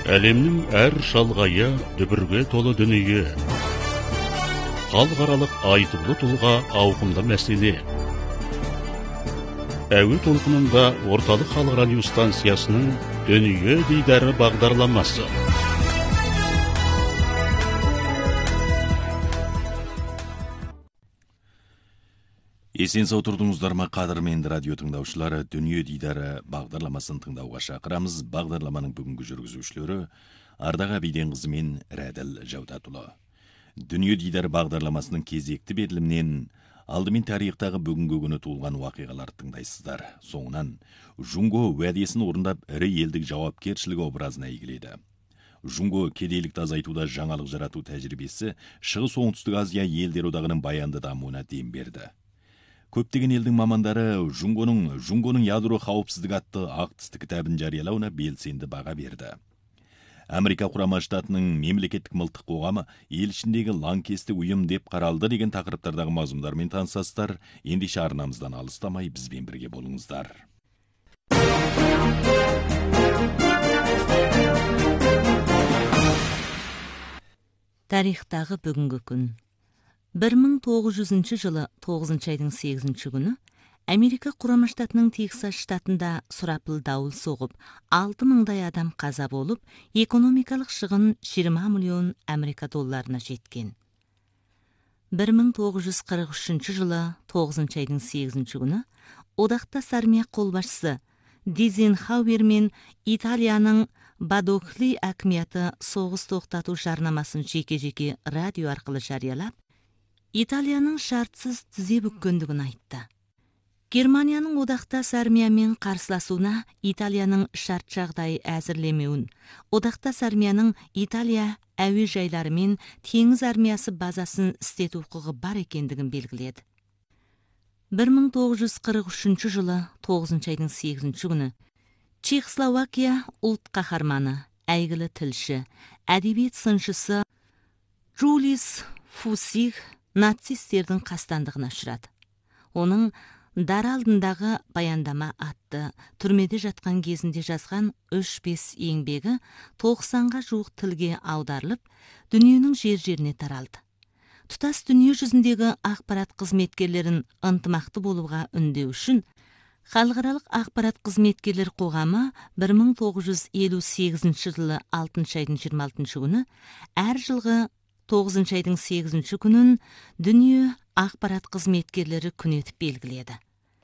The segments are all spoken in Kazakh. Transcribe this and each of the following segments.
Әлемнің әр шалғайы дүбірге толы дүние. Халықаралық айтулы тұлға ауқымды мәселе. Әуе толқынында орталық халық радио станциясының дүние дидары бағдарламасы. Есен сау тұрдыңыздар ма, қадірменді радио тыңдаушылары, дүние дидары бағдарламасын тыңдауға шақырамыз. Бағдарламаның бүгінгі жүргізушілері Ардақ Абиденқызы мен Рәділ Жаудатұлы. Дүние дидары бағдарламасының кезекті берілімнен алдымен тарихтағы бүгінгі күні туылған уақиғалар тыңдайсыздар. Соңынан Жунго уәдесін орындап ірі елдік жауапкершілігі образына игіледі. Жунго кедейлікті азайтуда жаңалық жарату тәжірибесі Шығыс Оңтүстік Азия елдер одағының баянды дамуына дем берді. Көптеген елдің мамандары Жунгоның ядро қауіпсіздігі атты ақтысты кітабын жариялауына белсенді баға берді. Америка Құрама Штатының мемлекеттік мылтық қоғамы ел ішіндегі лаңкесті ұйым деп қаралды деген тақырыптардағы мазмұндармен танысасыздар. Ендеше арнамыздан алыстамай бізбен бірге болыңыздар. Тарихтағы бүгінгі күн. 1900 жылы 9 айдың 8 күні Америка Құрама Штатының Тексас штатында сұрапыл дауыл соғып, 6000-дай адам қаза болып, экономикалық шығын 20 миллион Америка долларына жеткен. 1943 жылы 9 айдың 8 күні одақтас армия қолбасшысы Дизенхауэр мен Италияның Бадохли әкіметі соғыс тоқтату жарнамасын жеке-жеке радио арқылы жариялап, Италияның шартсыз тізе бүккендігін айтты. Германияның одақтас армиямен қарсыласуына Италияның шарт жағдай әзірлемеуін, одақтас армияның Италия әуе жайлары мен теңіз армиясы базасын істету құқығы бар екендігін белгіледі. 1943 жылы 9 айдың 8 күні Чехословакия ұлт қаһарманы, әйгілі тілші, әдебиет сыншысы Джулис Фусиг нацистердің қастандығына ұшырады. Оның дар алдындағы баяндама атты түрмеде жатқан кезінде жазған 3-5 еңбегі 90-ға жуық тілге аударылып, дүниенің жер-жеріне таралды. Тұтас дүние жүзіндегі ақпарат қызметкерлерін ынтымақты болуға үндеу үшін Халықаралық ақпарат қызметкерлер қоғамы 1958 жылы 6 айдың 26 күні әр жылғы 9 айдың 8 күнін дүние ақпарат қызметкерлері күн етіп белгіледі.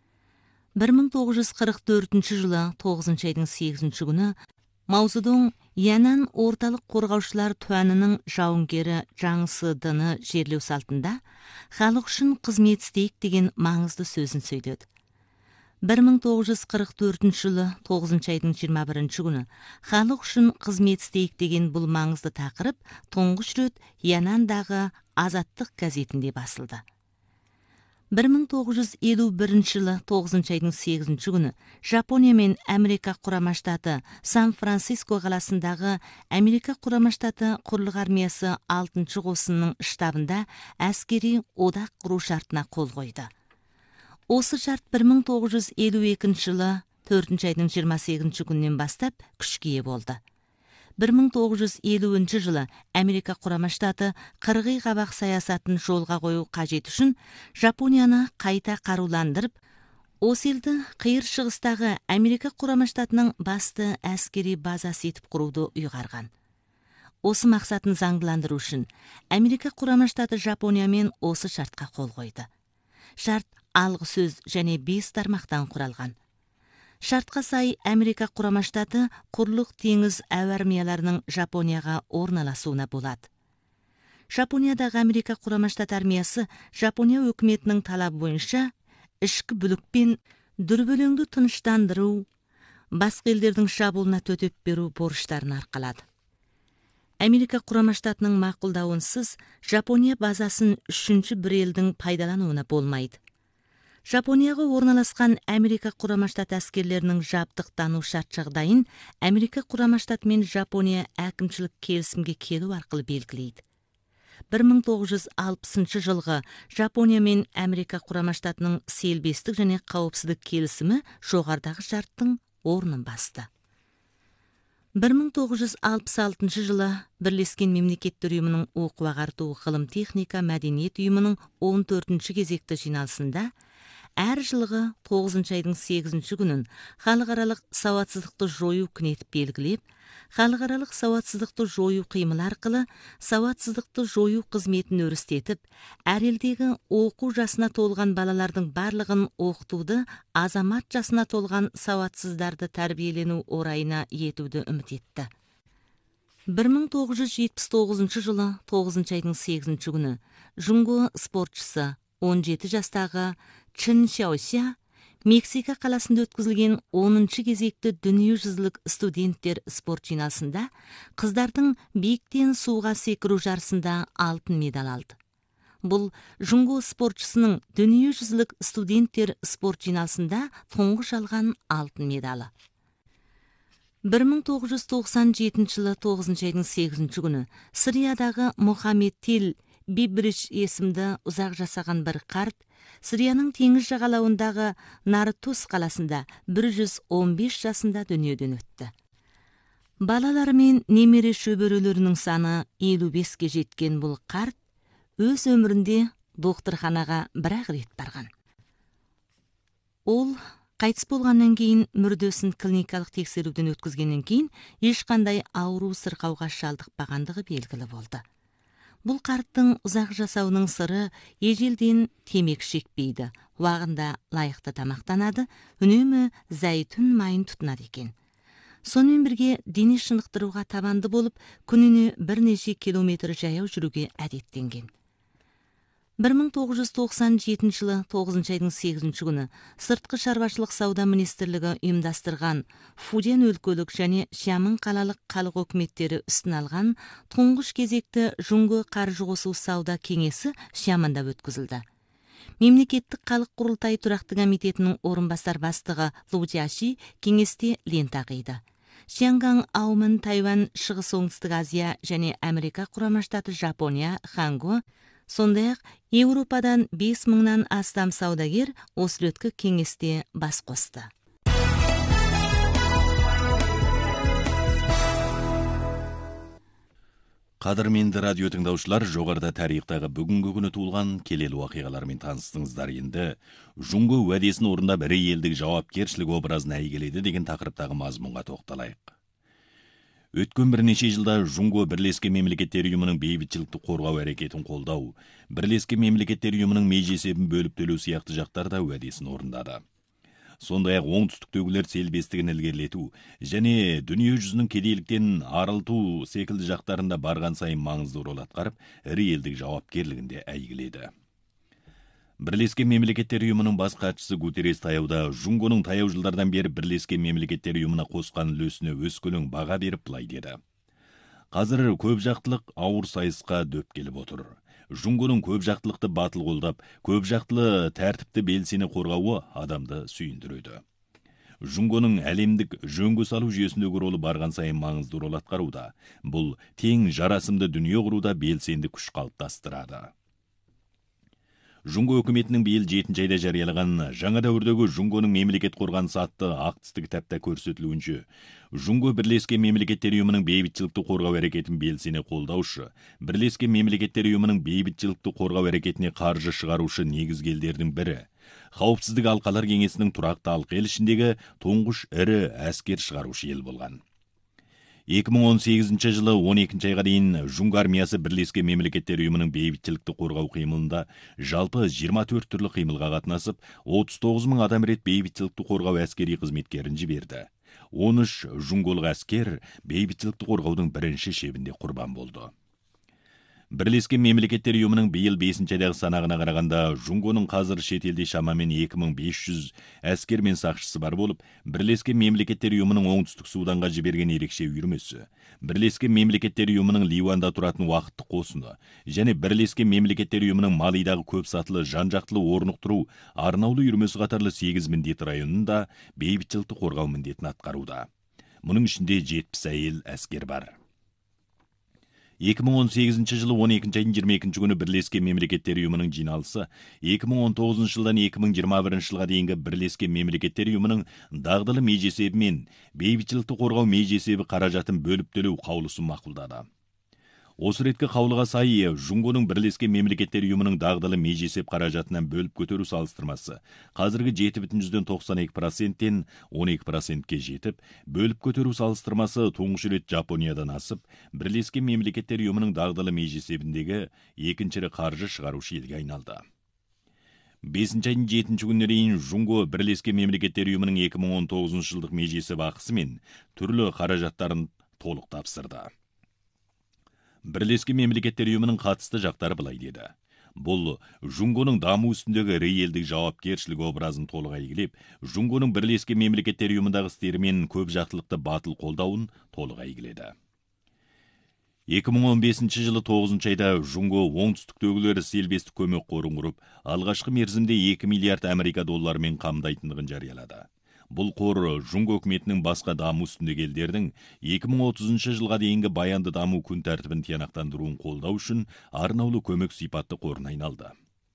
1944 жылы 9 айдың 8 күні Маузедун Янан орталық қорғаушылар туанының жауынгері Жаң Сыдыны жерлеу салтында халық үшін қызмет істейік деген маңызды сөзін сөйледі. 1944 жылы 9 айдың 21 күні халық үшін қызмет істейік деген бұл маңызды тақырып тұңғыш рет Янандағы Азаттық газетінде басылды. 1951 жылы 9 айдың 8 күні Жапония мен Америка Құрама Штаты Сан-Франциско қаласындағы Америка Құрама Штаты құрлық армиясы 6-шы қосынының штабында әскери одақ құру шартына қол қойды. Осы шарт 1952 жылы 4 айдың 28 күннен бастап күшке болды. 1950 жылы Америка Құрама Штаты қырғи қабақ саясатын жолға қою қажет үшін Жапонияны қайта қаруландырып, осы елді қиыр шығыстағы Америка Құрама Штатының басты әскери базасы етіп құруды ұйғарған. Осы мақсатын заңдыландыру үшін Америка Құрама Штаты Жапониямен осы шартқа қол қойды. Шарт алғы сөз және 5 тармақтан құралған. Шартқа сай Америка Құрама Штаты құрлық теңіз әуе армияларының Жапонияға орналасуына болады. Жапониядағы Америка Құрама Штаты армиясы Жапония өкіметінің талабы бойынша ішкі бүлікпен дүрбелеңді тыныштандыру, басқа елдердің шабуылына төтеп беру борыштарын арқалады. Америка Құрама Штатының мақұлдауынсыз Жапония базасын үшінші бір елдің пайдалануына болмайды. Жапонияға орналасқан Америка Құрама Штаты әскерлерінің жабдықтану шарт жағдайын Америка Құрама Штаты мен Жапония әкімшілік келісімге келу арқылы белгілейді. 1960 жылғы Жапония мен Америка Құрама Штатының селбестік және қауіпсіздік келісімі жоғарыдағы шарттың орнын басты. 1966 жылы Бірлескен Мемлекеттер ұйымының оқу ағарту ғылым техника мәдениет ұйымының 14-ші кезекті жиналысында әр жылғы 9 айдың 8 күнін халықаралық сауатсыздықты жою күні етіп белгілеп, халықаралық сауатсыздықты жою қимылы арқылы сауатсыздықты жою қызметін өрістетіп, әр елдегі оқу жасына толған балалардың барлығын оқытуды азамат жасына толған сауатсыздарды тәрбиелену орайына етуді үміт етті. 1979 жылы 9 айдың 8 күні жұңго спортшысы 17 жастағы Чын Шаося Мексика қаласында өткізілген 10-шы кезекті дүниежүзілік студенттер спорт жиналысында қыздардың биіктен суға секіру жарысында алтын медаль алды. Бұл жұңго спортшысының дүниежүзілік студенттер спорт жиналысында тұңғыш алған алтын медалі. 1997 жылы 9 айдың 8 күні Сириядағы Мохаммед Тел Бибриш есімді ұзақ жасаған бір қарт Сирияның теңіз жағалауындағы Нартус қаласында 115 жасында дүниеден өтті. Балалары мен немере шөберелерінің саны 55-ке жеткен бұл қарт өз өмірінде докторханаға бір-ақ рет барған. Ол қайтыс болғаннан кейін мүрдесін клиникалық тексеруден өткізгеннен кейін ешқандай ауру сырқауға шалдықпағандығы белгілі болды. Бұл қарттың ұзақ жасауының сыры ежелден темекі шекпейді, уағында лайықты тамақтанады, үнемі зәйтүн майын тұтынады екен. Сонымен бірге дене шынықтыруға табанды болып, күніне бірнеше километр жаяу жүруге әдеттенген. 1997 жылы 9 айдың 8 күні Сыртқы шаруашылық сауда министрлігі ұйымдастырған Фуден өлкөлік және Шиамын қалалық халық өкіметтері үстін алған тұңғыш кезекті жұңго қаржы қосу сауда кеңесі Шиамында өткізілді. Мемлекеттік халық құрылтай тұрақты комитетінің орынбасар бастығы Лу Жиаши кеңесте лента қиды. Шианган, Аумын, Тайвань, Шығыс Оңтүстік Азия және Америка құрама штаты Жапония, Ханго, сондай-ақ Еуропадан 5000-нан астам саудагер осы кеңесте бас қосты. Қадірменді радио тыңдаушылар, жоғарыда тарихтағы бүгінгі күні туылған келелі уақиғалармен таныстыңыздар. Енді жұңго уәдесін орындап ірі елдік жауапкершілік образын әйгіледі деген тақырыптағы мазмұнға тоқталайық. Өткен бірнеше жылда жұңго Бірлескен Мемлекеттер ұйымының бейбітшілікті қорғау әрекетін қолдау, Бірлескен Мемлекеттер ұйымының межесебін бөліп төлеу сияқты жақтарда уәдесін орындады. Сондай-ақ оңтүстіктегілер селбестігін ілгерілету және дүние жүзінің кедейліктен арылту секілді жақтарында барған сайын маңызды рөл атқарып, ірі елдік жауапкерлігінде әйгіледі. Бірлескен Мемлекеттер ұйымының бас хатшысы Гутеррес таяуда жұңгоның таяу жылдардан бері Бірлескен Мемлекеттер ұйымына қосқан үлесіне өскөлең баға беріп былай деді. Қазір көп жақтылық ауыр сайысқа дөп келіп отыр. Жұңгоның көп жақтылықты батыл қолдап, көп жақтылы тәртіпті белсені қорғауы адамды сүйіндіреді. Жұңгоның әлемдік жөнге салу жүйесіндегі ролы барған сайын маңызды рол атқаруда. Бұл тең жарасымды дүние құруда белсенді күш қалыптастырады. Жұңго өкіметінің биыл 7 айда жариялаған жаңа дәуірдегі жұңгоның мемлекет қорғанысы атты актісті кітапта көрсетілуінше, жұңго Бірлескен Мемлекеттер ұйымының бейбітшілікті қорғау әрекетін белсене қолдаушы, Бірлескен Мемлекеттер ұйымының бейбітшілікті қорғау әрекетіне қаржы шығарушы негізгі елдердің бірі. Қауіпсіздік алқалар кеңесінің тұрақты алқа ел ішіндегі тұңғыш ірі әскер шығарушы ел болған. 2018 жылы 12 айға дейін жұңго армиясы Бірлескен Мемлекеттер ұйымының бейбітшілікті қорғау қимылында жалпы 24 түрлі қимылға қатынасып, 39 000 адам рет бейбітшілікті қорғау әскери қызметкерін жіберді. 13 жұңголық әскер бейбітшілікті қорғаудың бірінші шебінде құрбан болды. Бірлескен Мемлекеттер ұйымының биыл 5 айдағы санағына қарағанда жұңгоның қазір шетелде шамамен 2500 әскер мен сақшысы бар болып, Бірлескен Мемлекеттер ұйымының оңтүстік Суданға жіберген ерекше үйірмесі, Бірлескен Мемлекеттер ұйымының Ливанда тұратын уақытты қосыны және Бірлескен Мемлекеттер ұйымының Малидағы көп сатылы жан-жақтылы орнықтыру арнаулы үйірмесі қатарлы 8 міндет районында бейбітшілікті қорғау міндетін атқаруда. Мұның ішінде 70 әйел әскер бар. 2018 жылы 12 айдың 22 күні Бірлескен Мемлекеттер Ұйымының жиналысы 2019 жылдан 2021 жылға дейінгі Бірлескен Мемлекеттер Ұйымының дағдылы межесебі мен бейбітшілікті қорғау межесебі қаражатын бөліп төлеу қаулысын мақұлдады. Осы реткі қаулыға сай, Жұңғоның Бірлескен Мемлекеттер Ұйымының дағдылы межесеп қаражатынан бөліп көтеру салыстырмасы қазіргі 7,92%-тен 12%-ке жетіп, бөліп көтеру салыстырмасы тұңғыш рет Жапониядан асып, Бірлескен Мемлекеттер Ұйымының дағдылы межесебіндегі екінші қаржы шығарушы елге айналды. 5 айдың 7 күніне дейін Жұңго Бірлескен Мемлекеттер Ұйымының 2019 жылдық межесеп ақысы мен түрлі қаражаттарын толық тапсырды. Бірлескен Мемлекеттер Ұйымының қатысты жақтары былай деді. Бұл Жұңгоның даму үстіндегі реелдік жауапкершілік образын толық әйгілеп, Жұңгоның Бірлескен Мемлекеттер Ұйымындағы істерімен көп жақтылықты батыл қолдауын толық әйгіледі. 2015 жылы 9 айда Жұңго оңтүстіктегілер селбестік көмек қорын құрып, алғашқы мерзімде 2 миллиард Америка долларымен қамдайтындығын жариялады. Бұл қор Жұңго үкіметінің басқа даму үстіндегі елдердің 2030 жылға дейінгі баянды даму күн тәртібін тиянақтандыруын қолдау үшін арнаулы көмек сипатты қорына айналды.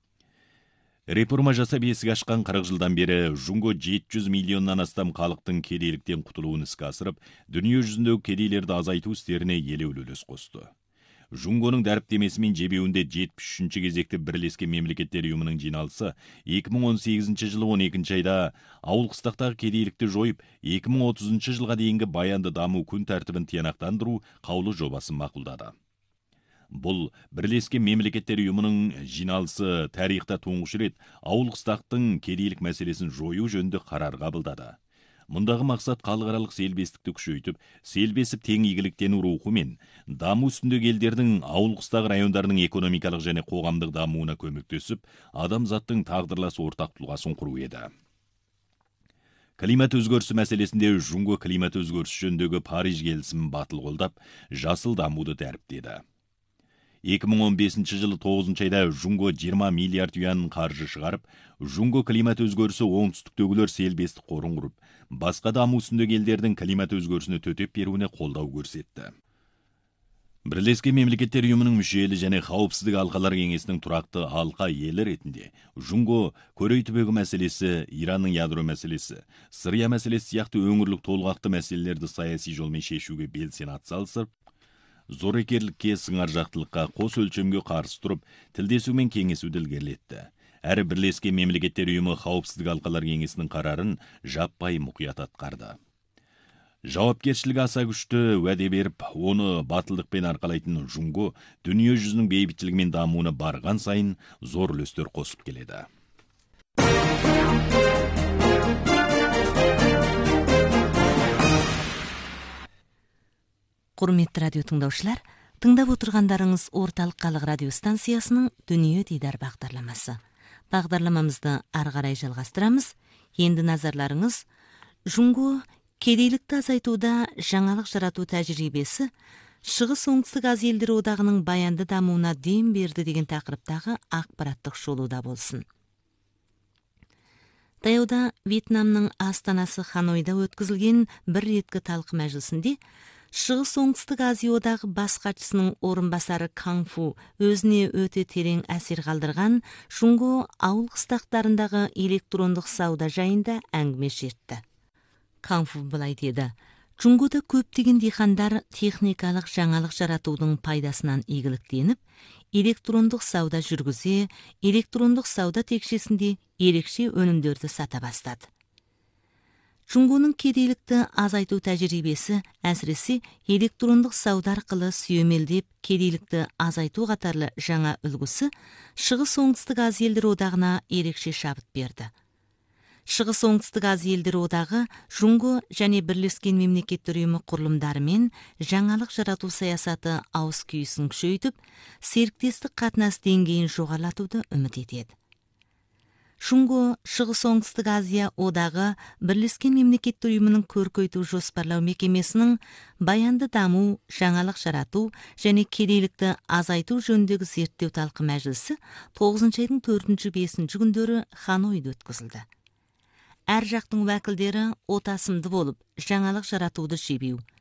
Реформа жасап есік ашқан 40 жылдан бері Жұңго 700 миллионнан астам халықтың кедейліктен құтылуын іске асырып, дүние жүзіндегі кедейлерді азайту істеріне елеулі үлес қосты. Жұңгоның дәріптемесімен жебеуінде 73-ші кезекті Бірлескен Мемлекеттер Ұйымының жиналысы 2018 жылы 12 айда ауыл қыстақтағы кедейлікті жойып, 2030 жылға дейінгі баянды даму күн тәртібін тиянақтандыру қаулы жобасын мақұлдады. Бұл Бірлескен Мемлекеттер Ұйымының жиналысы тарихта тұңғыш рет ауыл қыстақтың кедейлік мәселесін жою жөнінде қарар қабылдады. Мұндағы мақсат халықаралық селбестікті күшейтіп, селбесіп тең игіліктену рухы мен даму үстіндегі елдердің ауыл қыстағы райондарының экономикалық және қоғамдық дамуына көмектесіп, адамзаттың тағдырлас ортақ тұлғасын құру еді. Климат өзгерісі мәселесінде Жұңго климат өзгерісі жөніндегі Париж келісімін батыл қолдап, жасыл дамуды дәріптеді. 2015 жылы 9 айда Жұңго 20 миллиард юан қаржы шығарып, Жұңго климат өзгерісі оңтүстіктегілер селбестік қорын құрып, басқа даму үстіндегі елдердің климат өзгерісіне төтеп беруіне қолдау көрсетті. Бірлескен Мемлекеттер Ұйымының мүшелі және қауіпсіздік алқалар кеңесінің тұрақты алқа елі ретінде Жұңго Корей түбегі мәселесі, Иранның ядро мәселесі, Сырия мәселесі сияқты өңірлік толғақты мәселелерді саяси жолмен шешуге белсене атсалысып, зорекерлікке, сыңар жақтылыққа, қос өлшемге қарсы тұрып, тілдесу мен кеңесуді ілгерілетті. Әрі Бірлескен Мемлекеттер Ұйымы қауіпсіздік алқалар кеңесінің қарарын жаппай мұқият атқарды. Жауапкершілігі аса күшті уәде беріп, оны батылдықпен арқалайтын Жұңго дүние жүзінің бейбітшілігі мен дамуына барған сайын зор үлестер қосып келеді. Құрметті радио тыңдаушылар, тыңдап отырғандарыңыз Орталық халық радио станциясының Дүние дидар бағдарламасы. Бағдарламамызды ары қарай жалғастырамыз. Енді назарларыңыз Жұңго кедейлікті азайтуда жаңалық жарату тәжірибесі Шығыс Оңтүстік Азия елдері одағының баянды дамуына дем берді деген тақырыптағы ақпараттық шолуда болсын. Таяуда Вьетнамның астанасы Ханойда өткізілген бір реткі талқы мәжілісінде Шығыс Оңтүстік Азия одағы бас хатшысының орынбасары Канг Фу өзіне өте терең әсер қалдырған Жұңго ауыл қыстақтарындағы электрондық сауда жайында әңгіме шертті. Канг Фу былай деді: Жұңгода көптеген диқандар техникалық жаңалық жаратудың пайдасынан игіліктеніп, электрондық сауда жүргізе, электрондық сауда текшесінде ерекше өнімдерді сата бастады. Жұңгоның кедейлікті азайту тәжірибесі әсіресе электрондық сауда арқылы сүйемелдеп кедейлікті азайту қатарлы жаңа үлгісі Шығыс Оңтүстік Азия елдері одағына ерекше шабыт берді. Шығыс Оңтүстік Азия елдері одағы Жұңго және Бірлескен Мемлекеттер Ұйымы құрылымдарымен жаңалық жарату саясаты ауыз күйісін күшейтіп, серіктестік қатынас деңгейін жоғарылатуды үміт етеді. Жұңго Шығыс Оңтүстік Азия одағы Бірлескен Мемлекеттер Ұйымының көркейту жоспарлау мекемесінің баянды даму, жаңалық жарату және кедейлікті азайту жөніндегі зерттеу талқы мәжілісі 9 айдың 4-5 күндері Ханойда өткізілді. Әр жақтың уәкілдері отасымды болып, жаңалық жаратуды жебеу,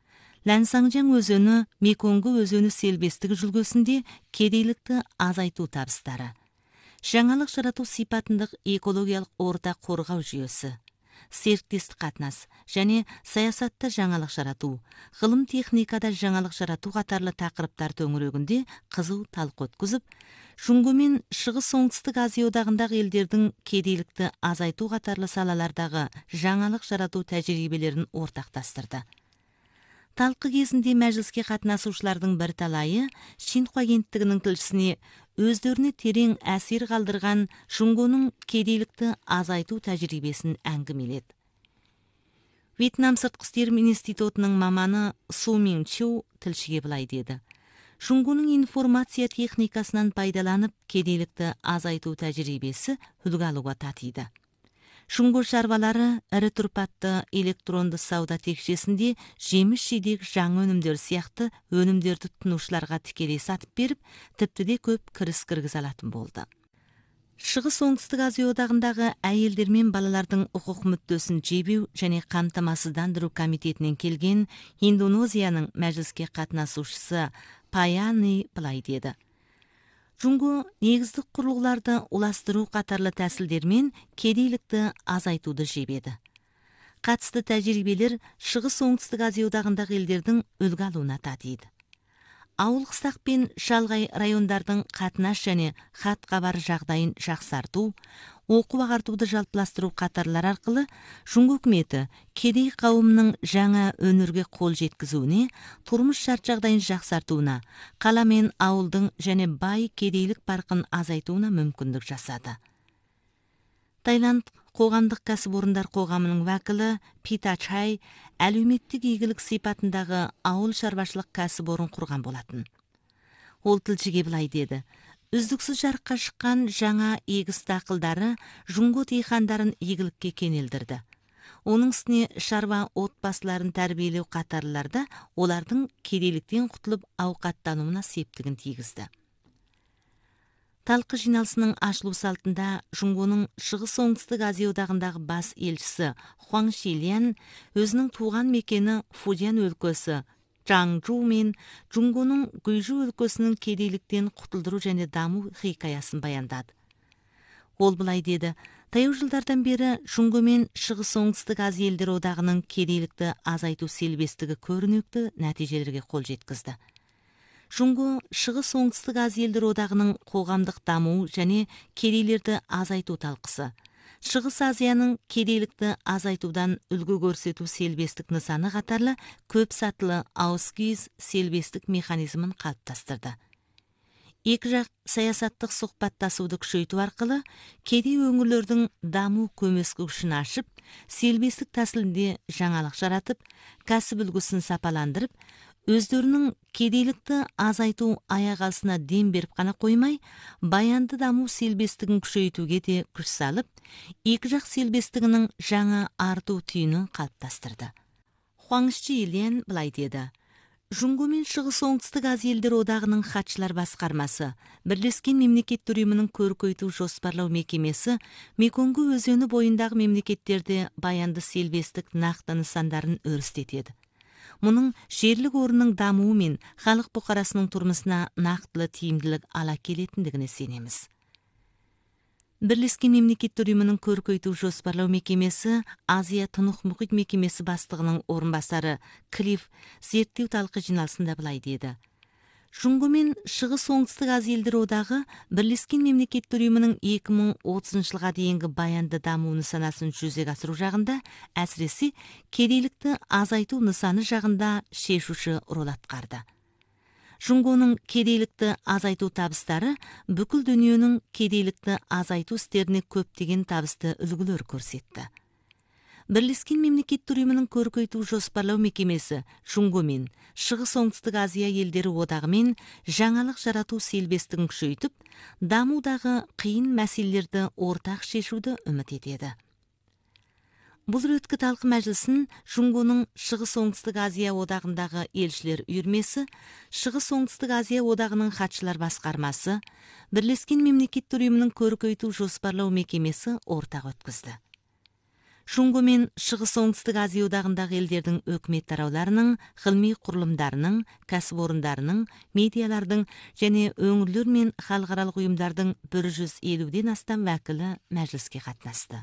Лансаңжаң өзені, Меконго өзені селбестігі жүлгесінде кедейлікті азайту табыстары. Жаңалық жарату сипатындық экологиялық орта қорғау жүйесі. Серіктестік қатынас және саясатта жаңалық жарату, ғылым техникада жаңалық жарату қатарлы тақырыптар төңірегінде қызу талқы өткізіп, Жұңго мен Шығыс Оңтүстік Азия одағындағы елдердің кедейлікті азайту қатарлы салалардағы жаңалық жарату тәжірибелерін ортақтастырды. Талқы кезінде мәжіліске қатынасушылардың бірталайы Шинхуа агенттігінің тілшісіне өздеріне терең әсер қалдырған Жұңгоның кедейлікті азайту тәжірибесін әңгімеледі. Вьетнам сыртқы істер институтының маманы Су Мин Чу тілшіге былай деді: Жұңгоның информация техникасынан пайдаланып кедейлікті азайту тәжірибесі үлгі алуға татиды. Жұңго шаруалары ірі тұрпатты электронды сауда текшесінде жеміс-жидек жаңа өнімдер сияқты өнімдерді тұтынушыларға тікелей сатып беріп, тіпті де көп кіріс кіргізе алатын болды. Шығыс Оңтүстік Азия одағындағы әйелдер мен балалардың құқық мүддесін жебеу және қамтамасыздандыру комитетінен келген Индонезияның мәжіліске қатынасушысы Паяни былай деді: Жұңго негіздік құрылғыларды уластыру қатарлы тәсілдермен кедейлікті азайтуды жебеді. Қатысты тәжірибелер Шығыс Оңтүстік Азия одағындағы елдердің үлгі алуына татиды. Ауыл қыстақ пен шалғай райондардың қатынас және хат хабар жағдайын жақсарту, оқу ағартуды жалпыластыру қатарлар арқылы Жұңго үкіметі кедей қауымның жаңа өнерге қол жеткізуіне, тұрмыс шарт жағдайын жақсартуына, қала мен ауылдың және бай кедейлік парқын азайтуына мүмкіндік жасады. Таиланд қоғамдық кәсіпорындар қоғамының уәкілі Питачай әлеуметтік игілік сипатындағы ауыл шаруашылық кәсіпорын құрған болатын. Ол тілшіге былай деді: үздіксіз жарыққа шыққан жаңа егіс дақылдары Жұңго диқандарын игілікке кенелдірді. Оның үстіне шаруа отбасыларын тәрбиелеу қатарларда олардың кедейліктен құтылып ауқаттануына септігін тигізді. Талқы жиналысының ашылу салтында Жұңгоның Шығыс Оңтүстік Азия одағындағы бас елшісі Хуаң Шилиян өзінің туған мекені Фудзян өлкесі Чаңжу мен Жұңгоның Гуйжу өлкесінің кедейліктен құтылдыру және даму хикаясын баяндады. Ол былай деді: таяу жылдардан бері Жұңго мен Шығыс Оңтүстік Азия елдері одағының кедейлікті азайту селбестігі көрнекті нәтижелерге қол жеткізді. Жұңго Шығыс Оңтүстік Азия елдері одағының қоғамдық даму және кедейлерді азайту талқысы, Шығыс Азияның кедейлікті азайтудан үлгі көрсету селбестік нысаны қатарлы көп сатылы ауызкүйіз селбестік механизмін қалыптастырды. Екі жақ саясаттық сұхбаттасуды күшейту арқылы кедей өңірлердің даму көмескі күшін ашып, селбестік тәсілінде жаңалық жаратып, кәсіп үлгісін сапаландырып, өздерінің кедейлікті азайту аяғасына дем беріп қана қоймай, баянды даму селбестігін күшейтуге де күш салып, екі жақ селбестігінің жаңа арту түйінін қалыптастырды. Хуаң Шилиян былай деді: Жұңго мен Шығыс Оңтүстік Азия елдері одағының хатшылар басқармасы, Бірлескен мемлекеттер ұйымының көркейту жоспарлау мекемесі Меконго өзені бойындағы мемлекеттерде баянды селбестік нақты нысандарын өрістетеді. Мұның жерлік орынның дамуы мен халық бұқарасының тұрмысына нақтылы тиімділік ала келетіндігіне сенеміз. Бірлескен мемлекеттер ұйымының көркейту жоспарлау мекемесі Азия тынық мұхит мекемесі бастығының орынбасары Клифф зерттеу талқы жиналысында былай деді: Жұңго мен Шығыс Оңтүстік Азия елдері одағы Бірлескен мемлекеттер ұйымының 2030 жылға дейінгі баянды даму нысанасын жүзеге асыру жағында, әсіресе кедейлікті азайту нысаны жағында шешуші рөл атқарды. Жұңгоның кедейлікті азайту табыстары бүкіл дүниенің кедейлікті азайту істеріне көптеген табысты үлгілер көрсетті. Бірлескен мемлекеттер ұйымының көркейту жоспарлау мекемесі Жұңго мен Шығыс Оңтүстік Азия елдері одағымен жаңалық жарату селбестігін күшейтіп, дамудағы қиын мәселелерді ортақ шешуді үміт етеді. Бұл реткі талқы мәжілісін Жұңгоның Шығыс Оңтүстік Азия одағындағы елшілер үйірмесі, Шығыс Оңтүстік Азия одағының хатшылар басқармасы, Бірлескен мемлекеттер ұйымының көркейту жоспарлау мекемесі ортақ өткізді. Шуңго мен Шығыс Оңтүстік Азия одағындағы елдердің өкімет тарауларының, ғылыми құрылымдарының, кәсіпорындарының, медиалардың және өңірлер мен халықаралық ұйымдардың 150-ден астам вәкілі мәжіліске қатынасты.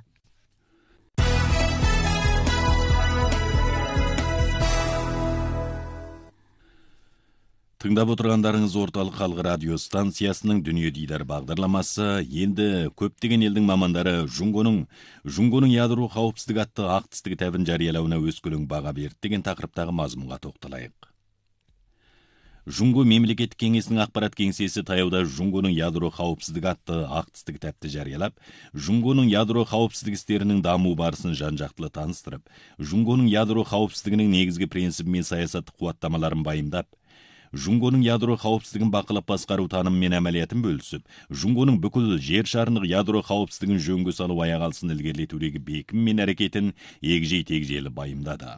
Тыңдап отырғандарыңыз орталық халық радио станциясының Дүние дидар бағдарламасы. Енді көптеген елдің мамандары Жұңгоның ядро қауіпсіздігі атты ақ тісті кітабын жариялауына өскөлең баға берді деген тақырыптағы мазмұнға тоқталайық. Жұңго мемлекеттік кеңесінің ақпарат кеңсесі таяуда Жұңгоның ядро қауіпсіздігі атты ақ тісті кітапты жариялап, Жұңгоның ядро қауіпсіздік істерінің даму барысын жан-жақтылы таныстырып, Жұңгоның ядро қауіпсіздігінің негізгі принципі мен саясаттық қуаттамаларын байымдап, Жұңгоның ядро қауіпсіздігін бақылап басқару танымы мен әмәлиятын бөлісіп, Жұңгоның бүкіл жер шарындық ядро қауіпсіздігін жөнге салу аяқ алысын ілгерілетудегі бекім мен әрекетін егжей-тегжейлі байымдады.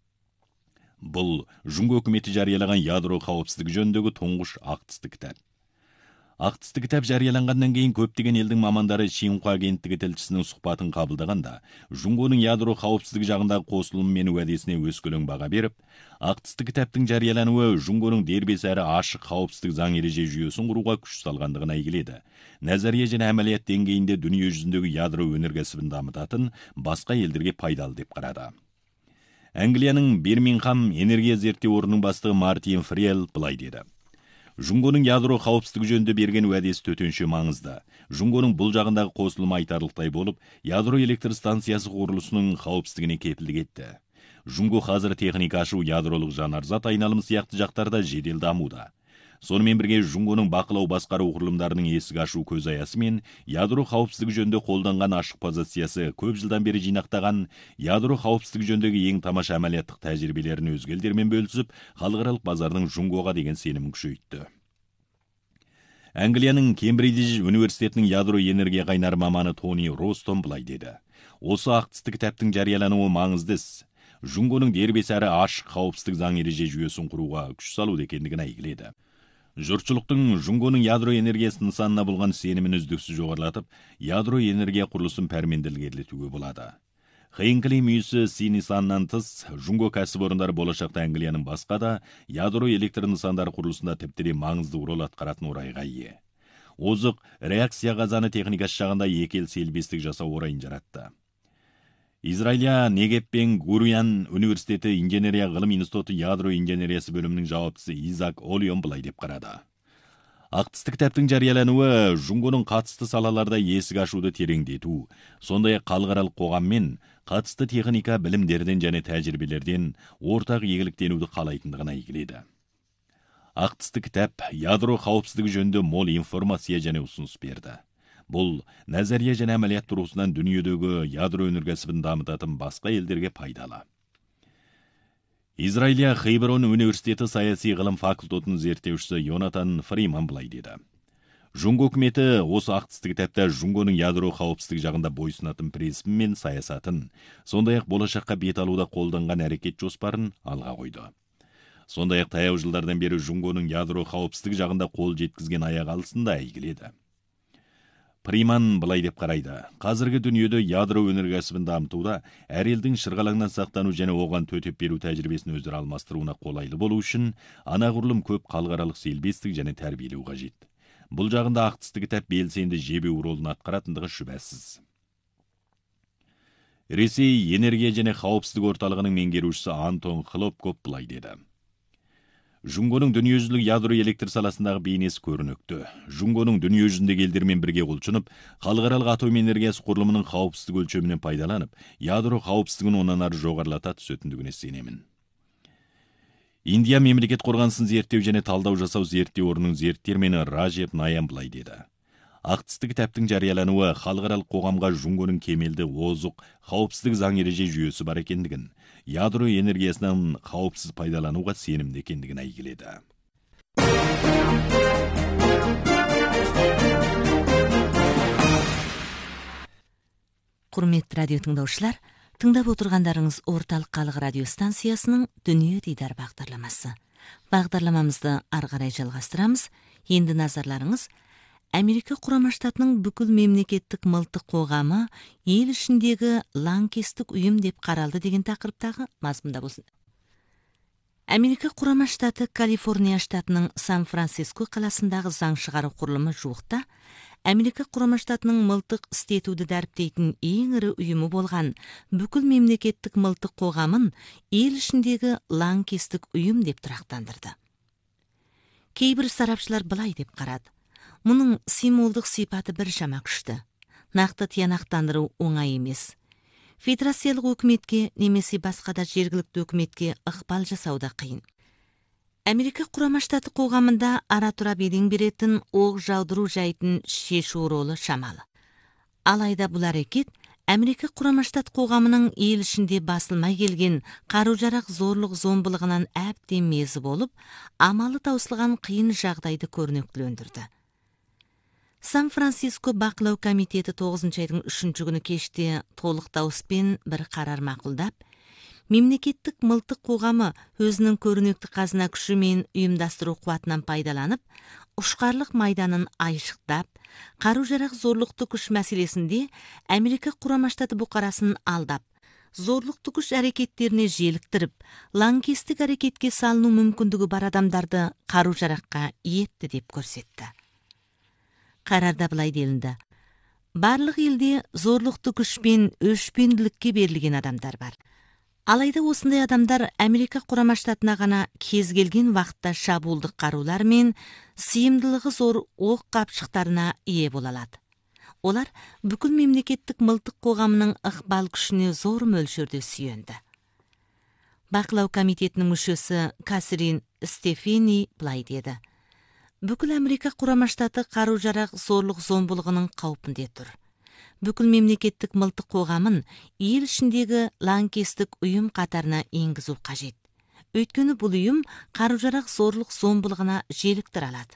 Бұл Жұңго үкіметі жариялаған ядро қауіпсіздігі жөніндегі тұңғыш ақ тісті кітап. Ақ тісті кітап жарияланғаннан кейін көптеген елдің мамандары Шинхуа агенттігі тілшісінің сұхбатын қабылдағанда, Жұңгоның ядро қауіпсіздігі жағындағы қосылымы мен уәдесіне өскөлең баға беріп, ақ тісті кітаптың жариялануы Жұңгоның дербес әрі ашық қауіпсіздік заң ереже жүйесін құруға күш салғандығын әйгіледі. Назария және әмәлият деңгейінде дүние жүзіндегі ядро өнеркәсібін дамытатын басқа елдерге пайдалы деп қарады. Англияның Бирмингхам энергия зерттеу орнының бастығы Мартин Фриел былай деді: Жұңгоның ядро қауіпсіздігі жөнінде берген уәдесі төтенше маңызды. Жұңгоның бұл жағындағы қосылымы айтарлықтай болып, ядро электр станциясы құрылысының қауіпсіздігіне кепілдік етті. Жұңго қазір техника ашу, ядролық жанарзат айналымы сияқты жақтарда жедел дамуда. Сонымен бірге Жұңгоның бақылау басқару құрылымдарының есік ашу көзаясы мен ядро қауіпсіздігі жөнінде қолданған ашық позициясы көп жылдан бері жинақтаған ядро қауіпсіздігі жөніндегі ең тамаша әмәлияттық тәжірибелерін өзге елдермен бөлісіп, халықаралық базардың Жұңгоға деген сенімін күшейтті. Англияның Кембридж университетінің ядро энергия қайнар маманы Тони Ростон былай деді: Осы ақ тісті кітаптың жариялануы маңызды іс. Жұңгоның дербес әрі ашық қауіпсіздік заң ереже жүйесін құруға күш салуды екендігін әйгіледі. Жұртшылықтың Жұңгоның ядро энергиясы нысанына болған сенімін үздіксіз жоғарылатып, ядро энергия құрылысын пәрменділгерлетуге болады. Хейнкли мүйісі Си нысанынан тыс, Жұңго кәсіпорындары болашақта Англияның басқа да ядро электр нысандары құрылысында тіпті маңызды рөл атқаратын орайға ие. Озық реакция қазаны техникасы жағында екі ел селбестік жасау орайын жаратты. Израилья Негев пен Гуруян университеті инженерия ғылым институты ядро инженериясы бөлімінің жауаптысы Изак Олион былай деп қарады: Ақ тісті кітаптың жариялануы Жұңгоның қатысты салаларда есік ашуды тереңдету, сондай-ақ халықаралық қоғаммен қатысты техника білімдерден және тәжірибелерден ортақ игіліктенуді қалайтындығын әйгіледі. Ақ тісті кітап ядро қауіпсіздігі жөнінде мол информация және ұсыныс берді. Бұл назария және әмәлият тұрғысынан дүниедегі ядро өнеркәсібін дамытатын басқа елдерге пайдалы. Израилья Хейброн университеті саяси ғылым факультетінің зерттеушісі Йонатан Фриман былай деді: Жұңго үкіметі осы ақ тісті кітапта Жұңгоның ядро қауіпсіздік жағында бойсынатын принципі мен саясатын, сондай-ақ болашаққа бет алуда қолданған әрекет жоспарын алға қойды. Сондай-ақ таяу жылдардан бері Жұңгоның ядро қауіпсіздік жағында қол жеткізген аяқ алысын да әйгіледі. Фриман былай деп қарайды: Қазіргі дүниеде ядро өнеркәсібін дамытуда әр елдің шырғалаңнан сақтану және оған төтеп беру тәжірибесін өздері алмастыруына қолайлы болу үшін анағұрлым көп халықаралық селбестік және тәрбиелеу қажет. Бұл жағында ақ тісті кітап белсенді жебеу ролын атқаратындығы шүбәсіз. Ресей энергия және қауіпсіздік орталығының меңгерушісі Антон Хлопков былай деді: Жұңгоның дүниежүзілік ядро электр саласындағы бейнесі көрінікті. Жұңгоның дүниежүзіндегі елдермен бірге қолшынып, халықаралық атом энергиясы құрылымының қауіпсіздік өлшемінен пайдаланып, ядро қауіпсіздігін онан ары жоғарылата түсетіндігіне сенемін. Индия мемлекет қорғанысын зерттеу және талдау жасау зерттеу орнының зерттемені Ражеп Наян былай деді: Ақ тісті кітаптың жариялануы халықаралық қоғамға Жұңгоның кемелді, озық, қауіпсіздік заң ереже жүйесі бар екендігін, ядро энергиясынан қауіпсіз пайдалануға сенімді екендігін әйгіледі. Құрметті радио тыңдаушылар, тыңдап отырғандарыңыз орталық халық радио станциясының Дүние дидар бағдарламасы. Бағдарламамызды ары қарай жалғастырамыз. Енді назарларыңыз Америка Құрама Штатының бүкіл мемлекеттік мылтық қоғамы ел ішіндегі лаңкестік ұйым деп қаралды деген тақырыптағы мазмұнда болсын. Америка Құрама Штаты Калифорния штатының Сан-Франциско қаласындағы заң шығару құрылымы жуықта Америка Құрама Штатының мылтық істетуді дәріптейтін ең ірі ұйымы болған бүкіл мемлекеттік мылтық қоғамын ел ішіндегі лаңкестік ұйым деп тұрақтандырды. Кейбір сарапшылар былай деп қарады. Мұның символдық сипаты біршама күшті. Нақты тиянақтандыру оңай емес. Федерациялық өкіметке немесе басқа да жергілікті өкіметке ықпал жасауда қиын. Америка Құрама Штаты қоғамында ара-тұра белең беретін оқ жаудыру жайтын шешу ролы шамалы. Алайда бұл әрекет Америка Құрама Штаты қоғамының ел ішінде басылмай келген қару-жарақ зорлық зомбылығынан әбден мезі болып, амалы таусылған қиын жағдайды көрнектілендірді. Сан-Франциско бақылау комитеті 9 айдың 3 күні кеште толық дауыспен бір қарар мақұлдап, мемлекеттік мылтық қоғамы өзінің көрнекті қазына күші мен ұйымдастыру қуатынан пайдаланып, ұшқарлық майданын айшықтап, қару-жарақ зорлықты күш мәселесінде Америка Құрама Штаты бұқарасын алдап, зорлықты күш әрекеттеріне желіктіріп, лаңкестік әрекетке салыну мүмкіндігі бар адамдарды қару-жараққа иетті деп көрсетті. Қарарда былай делінді. Барлық елде зорлықты күш пен өшпенділікке берілген адамдар бар. Алайда осындай адамдар Америка Құрама Штатына ғана кез келген уақытта шабуылдық қарулар мен сыйымдылығы зор оқ қапшықтарына ие бола алады. Олар бүкіл мемлекеттік мылтық қоғамының ықпал күшіне зор мөлшерде сүйенді. Бақылау комитетінің мүшесі Касрин Стефени былай деді. Бүкіл Америка Құрама Штаты қару-жарақ зорлық зомбылығының қаупінде тұр. Бүкіл мемлекеттік мылтық қоғамын ел ішіндегі лаңкестік ұйым қатарына енгізу қажет. Өйткені бұл ұйым қару-жарақ зорлық зомбылығына желіктіре алады.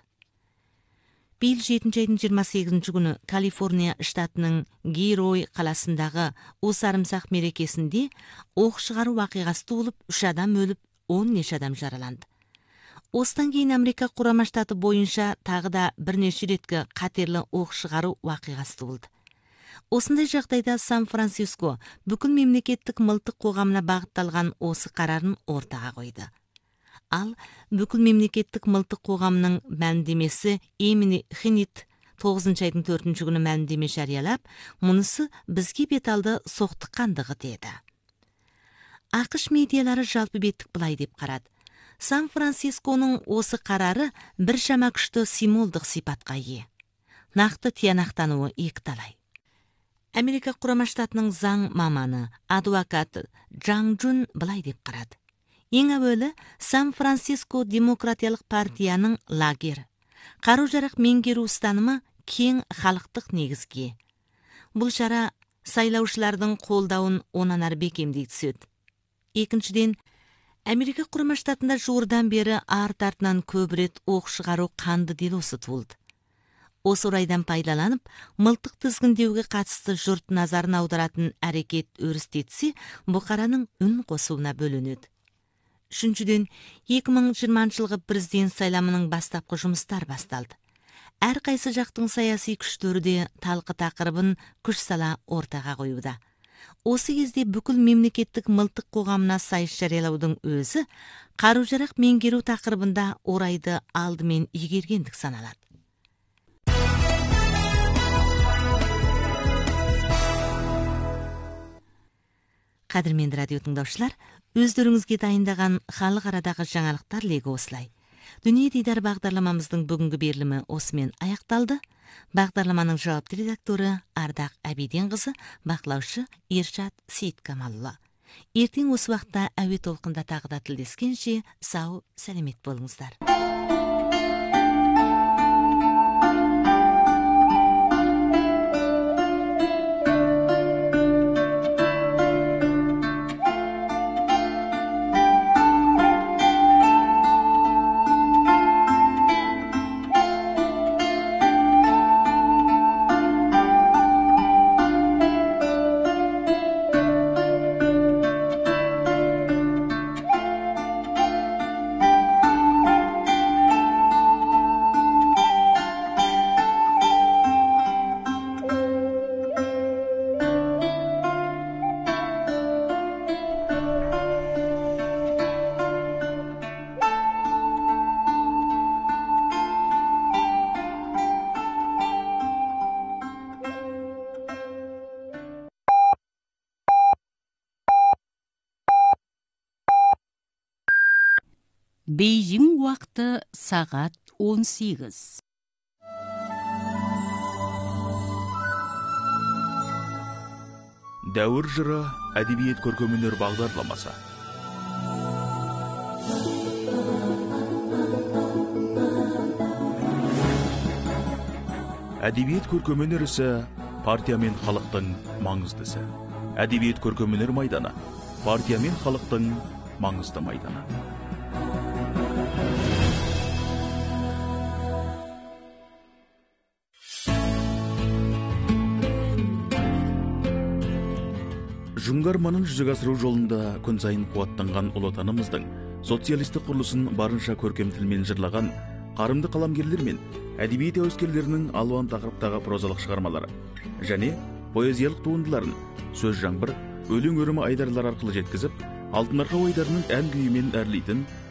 Биыл 7 айдың 28 күні Калифорния штатының Гирой қаласындағы осарымсақ мерекесінде оқ шығару вақиғасы болып, 3 адам өліп, 10 неше адам жараланды. Осыдан кейін Америка Құрама Штаты бойынша тағы да бірнеше реткі қатерлі оқ шығару вақиғасы болды. Осындай жағдайда Сан-Франциско бүкіл мемлекеттік мылтық қоғамына бағытталған осы қарарын ортаға қойды. Ал бүкіл мемлекеттік мылтық қоғамның мәлімдемесі Эмили Хинит 9 айдың 4 күні мәлімдеме жариялап, мұнысы бізге беталды соқтыққандығы деді. ақш медиалары жалпы беттік былай деп қарады. Сан-Францисконың осы қарары біршама күшті символдық сипатқа ие. Нақты тиянақтануы екіталай. Америка Құрама Штатының заң маманы, адвокат Джан Джун былай деп қарады. Ең әуелі Сан-Франциско демократиялық партияның лагер. Қару-жарақ меңгеру ұстанымы кең халықтық негізге. Бұл шара сайлаушылардың қолдауын онан ары бекемдей түседі. Екіншіден, Америка Құрама Штатында жуырдан бері артартынан көп рет оқ шығару қанды делосы туылды. Осы орайдан пайдаланып, мылтық тізгіндеуге қатысты жұрт назарын аударатын әрекет өрістетсе, бұқараның үн қосуына бөлінеді. Үшіншіден, 2020 жылғы президент сайламының бастапқы жұмыстар басталды. Әрқайсы жақтың саяси күштері де талқы тақырыбын күш сала ортаға қоюда. Осы кезде бүкіл мемлекеттік мылтық қоғамына сайыс жариялаудың өзі қару-жарақ меңгеру тақырыбында орайды алдымен игергендік саналады. Қадірменді радио тыңдаушылар, өздеріңізге дайындаған халық арадағы жаңалықтар легі осылай. Дүние дидар бағдарламамыздың бүгінгі берілімі осымен аяқталды. Бағдарламаның жауапты редакторы Ардақ Әбиденқызы, бақылаушы Ершат Сейіткамалұлы. Ертең осы уақытта әуе толқында тағы да тілдескенше сау, сәлемет болыңыздар. Бейжің уақыты сағат 18. Дәуір жыры әдебиет көркемөнер бағдарламасы. Әдебиет көркемөнер ісі партия мен халықтың маңыздысы. Әдебиет көркемөнер майданы партия мен халықтың маңызды майданы. Жүңгі арманын жүзеге асыру жолында күн сайын қуаттанған ұлы отанымыздың социалистік құрылысын барынша көркем тілмен жырлаған қарымды қаламгерлер мен әдебиет әуескерлерінің алуан тақырыптағы прозалық шығармалары және поэзиялық туындыларын сөз жаңбыр, өлең өрімі айдарлар арқылы жеткізіп, алтын арқа ойдарының ән күйімен әрлейтін